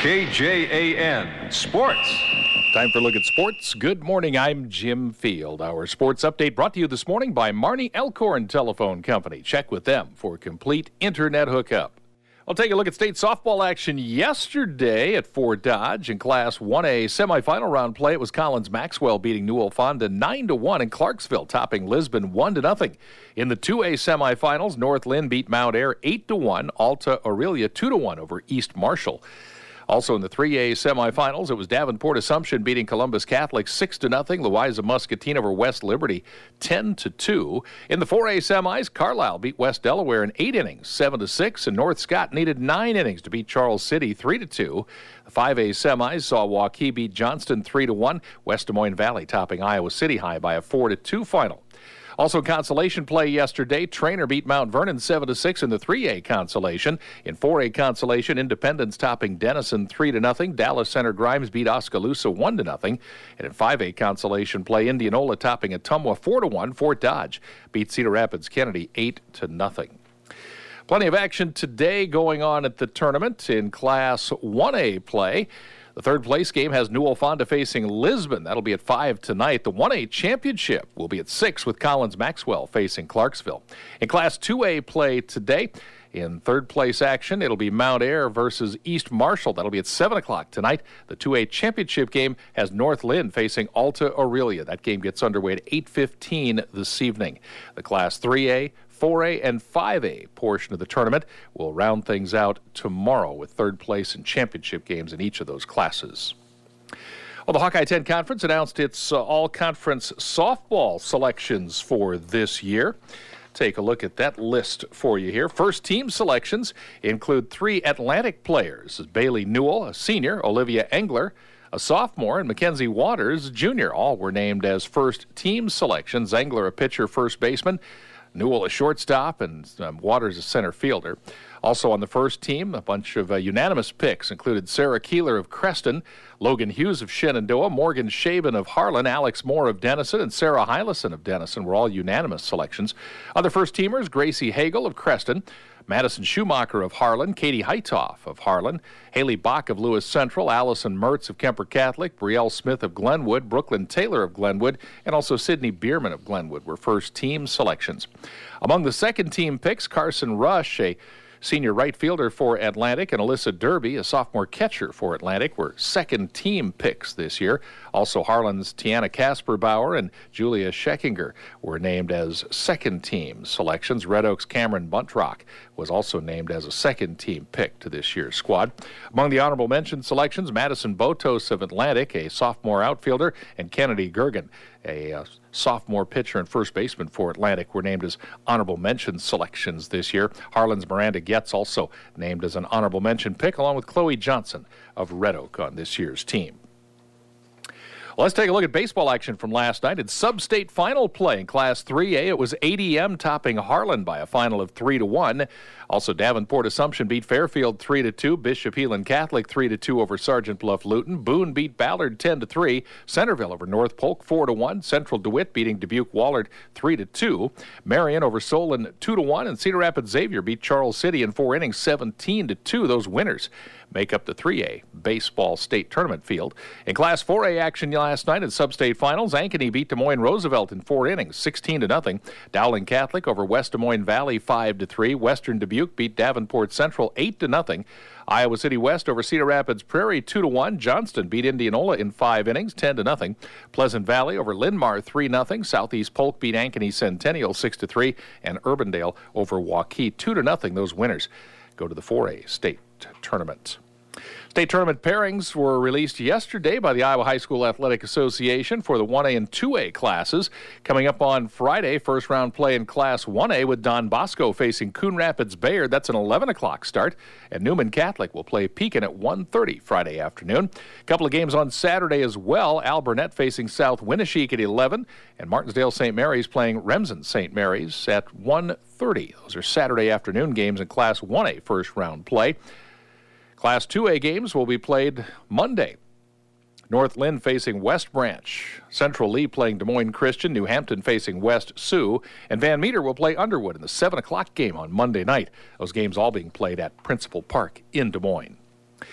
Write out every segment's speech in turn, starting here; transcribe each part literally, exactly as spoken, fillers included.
K J A N Sports. Time for a look at sports. Good morning, I'm Jim Field. Our sports update brought to you this morning by Marnie Elkhorn Telephone Company. Check with them for complete internet hookup. I'll take a look at state softball action yesterday at Fort Dodge. In Class one A semifinal round play, it was Collins Maxwell beating Newell Fonda nine to one and Clarksville topping Lisbon one to nothing. In the two A semifinals, North Lynn beat Mount Ayr eight to one, Alta Aurelia two to one over East Marshall. Also in the three A semifinals, it was Davenport Assumption beating Columbus Catholic six to nothing. Louisa Muscatine over West Liberty ten to two. In the four A semis, Carlisle beat West Delaware in eight innings, seven to six, and North Scott needed nine innings to beat Charles City three to two. The five A semis saw Waukee beat Johnston three to one. West Des Moines Valley topping Iowa City High by a four to two final. Also consolation play yesterday. Trainer beat Mount Vernon seven to six in the three A consolation. In four A consolation, Independence topping Denison three to nothing. Dallas Center Grimes beat Oskaloosa one to nothing. And in five A consolation play, Indianola topping Ottumwa four to one. Fort Dodge beat Cedar Rapids Kennedy eight to nothing. Plenty of action today going on at the tournament in Class one A play. The third place game has Newell Fonda facing Lisbon. That'll be at five tonight. The one A championship will be at six with Collins Maxwell facing Clarksville. In Class two A play today, in third place action, it'll be Mount Ayr versus East Marshall. That'll be at seven o'clock tonight. The two A championship game has North Lynn facing Alta Aurelia. That game gets underway at eight fifteen this evening. The Class three A, four A, and five A portion of the tournament will round things out tomorrow with third place and championship games in each of those classes. Well, the Hawkeye ten Conference announced its uh, all-conference softball selections for this year. Take a look at that list for you here. First team selections include three Atlantic players: Bailey Newell, a senior, Olivia Engler, a sophomore, and Mackenzie Waters, junior. All were named as first team selections. Engler, a pitcher, first baseman, Newell, a shortstop, and um, Waters, a center fielder. Also on the first team, a bunch of uh, unanimous picks included Sarah Keeler of Creston, Logan Hughes of Shenandoah, Morgan Shaven of Harlan, Alex Moore of Denison, and Sarah Hylison of Denison were all unanimous selections. Other first-teamers, Gracie Hagel of Creston, Madison Schumacher of Harlan, Katie Heitoff of Harlan, Haley Bach of Lewis Central, Allison Mertz of Kemper Catholic, Brielle Smith of Glenwood, Brooklyn Taylor of Glenwood, and also Sydney Bierman of Glenwood were first-team selections. Among the second-team picks, Carson Rush, a senior right fielder for Atlantic, and Alyssa Derby, a sophomore catcher for Atlantic, were second-team picks this year. Also, Harlan's Tiana Kasperbauer and Julia Scheckinger were named as second-team selections. Red Oak's Cameron Buntrock was also named as a second-team pick to this year's squad. Among the honorable mention selections, Madison Botos of Atlantic, a sophomore outfielder, and Kennedy Gergen, a uh, sophomore pitcher and first baseman for Atlantic, were named as honorable mention selections this year. Harlan's Miranda Getz also named as an honorable mention pick, along with Chloe Johnson of Red Oak on this year's team. Well, let's take a look at baseball action from last night. In sub-state final play in Class three A, it was A D M topping Harlan by a final of three to one. Also, Davenport Assumption beat Fairfield three to two. Bishop Heelan Catholic three to two over Sergeant Bluff Luton. Boone beat Ballard ten to three. Centerville over North Polk four to one. Central DeWitt beating Dubuque Wahlert three to two. Marion over Solon two to one. And Cedar Rapids Xavier beat Charles City in four innings seventeen to two. Those winners make up the three A baseball state tournament field. In Class four A action last night in sub-state finals, Ankeny beat Des Moines Roosevelt in four innings, sixteen to nothing. Dowling Catholic over West Des Moines Valley five to three. Western Dubuque beat Davenport Central eight to nothing. Iowa City West over Cedar Rapids Prairie two to one. Johnston beat Indianola in five innings, ten to nothing. Pleasant Valley over Linn-Mar three nothing. Southeast Polk beat Ankeny Centennial six to three, and Urbandale over Waukee two to nothing. Those winners go to the four A state tournament. State tournament pairings were released yesterday by the Iowa High School Athletic Association for the one A and two A classes. Coming up on Friday, first round play in Class one A with Don Bosco facing Coon Rapids Bayard. That's an eleven o'clock start. And Newman Catholic will play Pekin at one thirty Friday afternoon. A couple of games on Saturday as well. Al Burnett facing South Winneshiek at eleven. And Martinsdale Saint Mary's playing Remsen Saint Mary's at one thirty. Those are Saturday afternoon games in Class one A first round play. Class two A games will be played Monday. North Lynn facing West Branch. Central Lee playing Des Moines Christian. New Hampton facing West Sioux. And Van Meter will play Underwood in the seven o'clock game on Monday night. Those games all being played at Principal Park in Des Moines.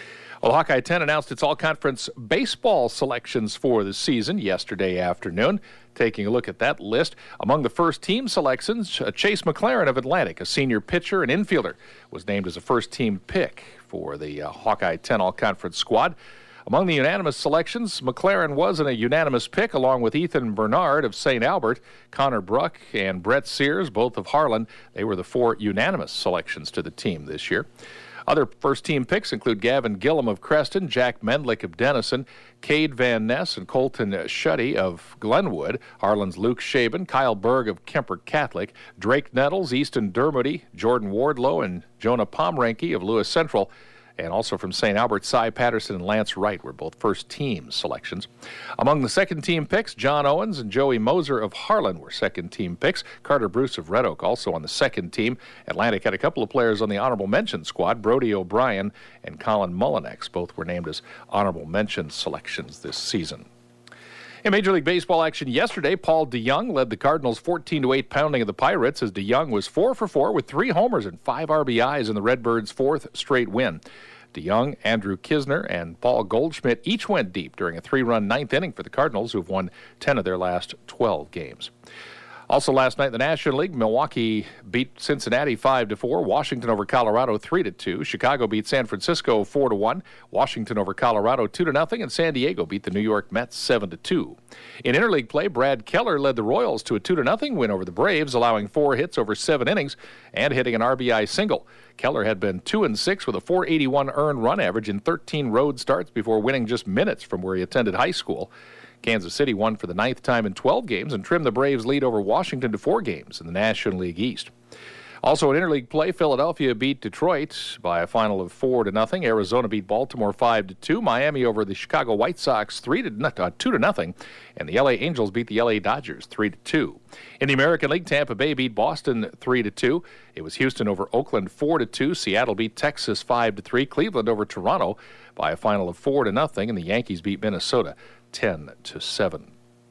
Well, Hawkeye ten announced its all-conference baseball selections for the season yesterday afternoon. Taking a look at that list, among the first-team selections, Chase McLaren of Atlantic, a senior pitcher and infielder, was named as a first-team pick for the uh, Hawkeye ten all-conference squad. Among the unanimous selections, McLaren was in a unanimous pick, along with Ethan Bernard of Saint Albert, Connor Bruck, and Brett Sears, both of Harlan. They were the four unanimous selections to the team this year. Other first-team picks include Gavin Gillum of Creston, Jack Mendlick of Denison, Cade Van Ness and Colton Shuddy of Glenwood, Harlan's Luke Shaben, Kyle Berg of Kemper Catholic, Drake Nettles, Easton Dermody, Jordan Wardlow, and Jonah Pomrenke of Lewis Central. And also from Saint Albert, Cy Patterson and Lance Wright were both first-team selections. Among the second-team picks, John Owens and Joey Moser of Harlan were second-team picks. Carter Bruce of Red Oak also on the second team. Atlantic had a couple of players on the honorable mention squad. Brody O'Brien and Colin Mullinex both were named as honorable mention selections this season. In Major League Baseball action yesterday, Paul DeJong led the Cardinals' fourteen to eight pounding of the Pirates as DeJong was four for four with three homers and five R B Is in the Redbirds' fourth straight win. DeJong, Andrew Kisner, and Paul Goldschmidt each went deep during a three-run ninth inning for the Cardinals, who've won ten of their last twelve games. Also last night in the National League, Milwaukee beat Cincinnati five to four, Washington over Colorado three to two, Chicago beat San Francisco four to one, Washington over Colorado two to nothing, and San Diego beat the New York Mets seven to two. In interleague play, Brad Keller led the Royals to a two to nothing win over the Braves, allowing four hits over seven innings and hitting an R B I single. Keller had been two and six with a four eighty-one earned run average in thirteen road starts before winning just minutes from where he attended high school. Kansas City won for the ninth time in twelve games and trimmed the Braves' lead over Washington to four games in the National League East. Also in interleague play, Philadelphia beat Detroit by a final of four to nothing. Arizona beat Baltimore five to two. Miami over the Chicago White Sox three to uh, two to nothing, and the L A Angels beat the L A Dodgers three to two. In the American League, Tampa Bay beat Boston three to two. It was Houston over Oakland four to two. Seattle beat Texas five to three. Cleveland over Toronto by a final of four to nothing, and the Yankees beat Minnesota ten to seven.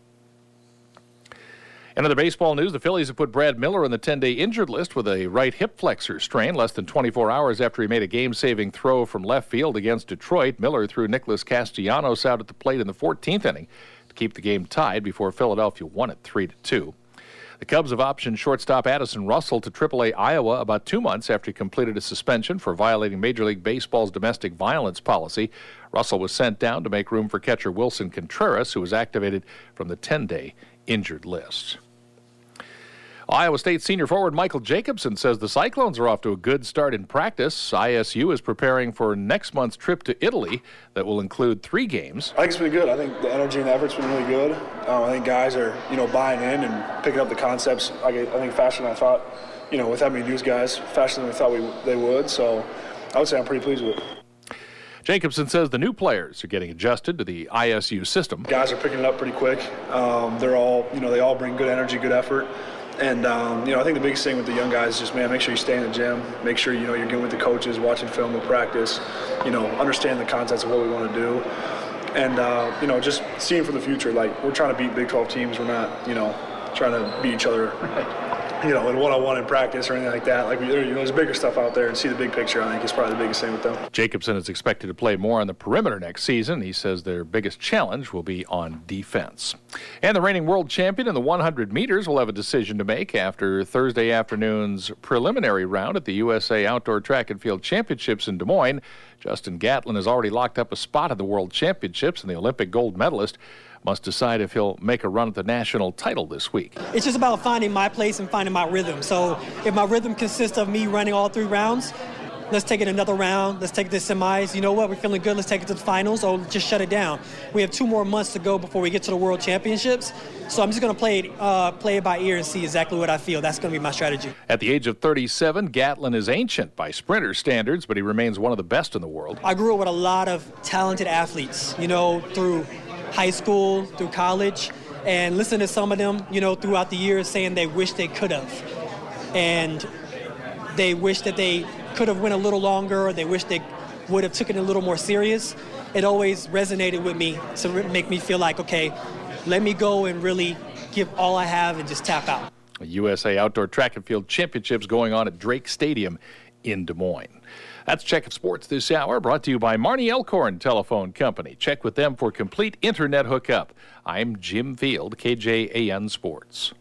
In other baseball news, the Phillies have put Brad Miller on the ten-day injured list with a right hip flexor strain less than twenty-four hours after he made a game-saving throw from left field against Detroit. Miller threw Nicholas Castellanos out at the plate in the fourteenth inning to keep the game tied before Philadelphia won it three to two. The Cubs have optioned shortstop Addison Russell to triple A Iowa about two months after he completed a suspension for violating Major League Baseball's domestic violence policy. Russell was sent down to make room for catcher Wilson Contreras, who was activated from the ten-day injured list. Iowa State senior forward Michael Jacobson says the Cyclones are off to a good start in practice. I S U is preparing for next month's trip to Italy that will include three games. I think it's been good. I think the energy and the effort's been really good. Um, I think guys are, you know, buying in and picking up the concepts. I, I think faster than I thought, you know, with that many news guys, faster than we thought we, they would. So I would say I'm pretty pleased with it. Jacobson says the new players are getting adjusted to the I S U system. Guys are picking it up pretty quick. Um, they're all, you know, they all bring good energy, good effort. And, um, you know, I think the biggest thing with the young guys is just, man, make sure you stay in the gym. Make sure, you know, you're getting with the coaches, watching film and practice, you know, understand the concepts of what we want to do. And, uh, you know, just seeing for the future, like, we're trying to beat Big twelve teams. We're not, you know, trying to beat each other, you know, in one-on-one in practice or anything like that. Like, we, you know, there's bigger stuff out there, and see the big picture, I think, is probably the biggest thing with them. Jacobson is expected to play more on the perimeter next season. He says their biggest challenge will be on defense. And the reigning world champion in the one hundred meters will have a decision to make after Thursday afternoon's preliminary round at the U S A Outdoor Track and Field Championships in Des Moines. Justin Gatlin has already locked up a spot at the World Championships, and the Olympic gold medalist must decide if he'll make a run at the national title this week. It's just about finding my place and finding my rhythm. So if my rhythm consists of me running all three rounds, let's take it another round. Let's take it to semis. You know what? We're feeling good. Let's take it to the finals or just shut it down. We have two more months to go before we get to the World Championships. So I'm just going to play it, uh, play it by ear and see exactly what I feel. That's going to be my strategy. At the age of thirty-seven, Gatlin is ancient by sprinter standards, but he remains one of the best in the world. I grew up with a lot of talented athletes, you know, through high school, through college, and listen to some of them, you know, throughout the years saying they wish they could have. And they wish that they could have went a little longer, or they wish they would have taken it a little more serious. It always resonated with me to make me feel like, okay, let me go and really give all I have and just tap out. U S A Outdoor Track and Field Championships going on at Drake Stadium in Des Moines. That's Check of Sports this hour, brought to you by Marnie Elkhorn Telephone Company. Check with them for complete internet hookup. I'm Jim Field, K J A N Sports.